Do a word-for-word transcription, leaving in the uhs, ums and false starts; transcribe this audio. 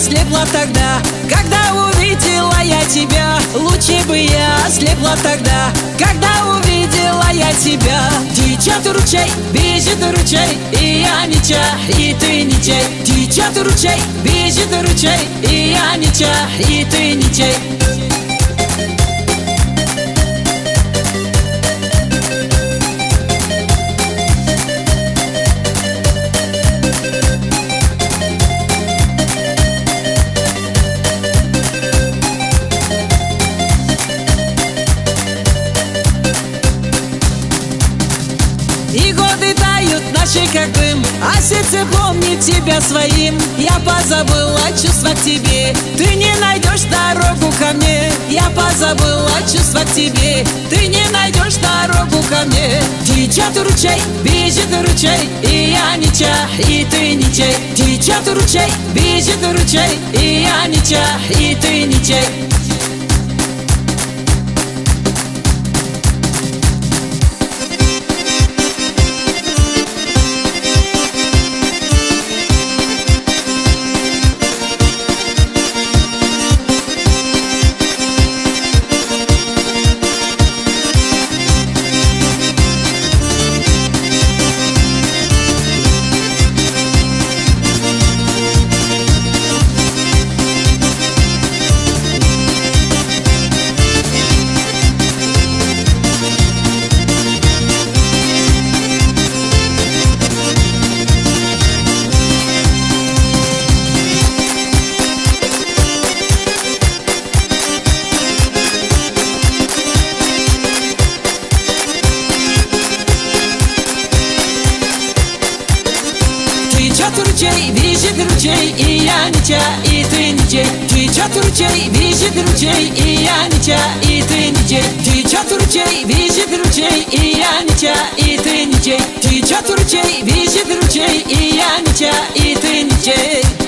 слепла тогда, когда увидела я тебя. Лучше бы я слепла тогда, когда увидела я тебя. Течет ручей, бежит ручей, и я не чай, и ты не чай. Течет ручей, бежит ручей, и я не чай, и ты не чай. И годы тают наши как дым, а сердце помнит тебя своим. Я позабыла чувства к тебе, ты не найдешь дорогу ко мне. Я позабыла чувства к тебе, ты не найдешь дорогу ко мне. Течет ручей, бежит ручей, и я не чай, и ты не чай. Течет ручей, бежит ручей, и я не чай, и ты не чай. Течет ручей, бежит ручей, и я не чай, и ты не чай. Течет ручей, бежит ручей, и я не чай, и ты не чай. Течет ручей, бежит ручей, и я не чай, и ты не чай. Течет ручей, бежит ручей, и я не чай, и ты не чай.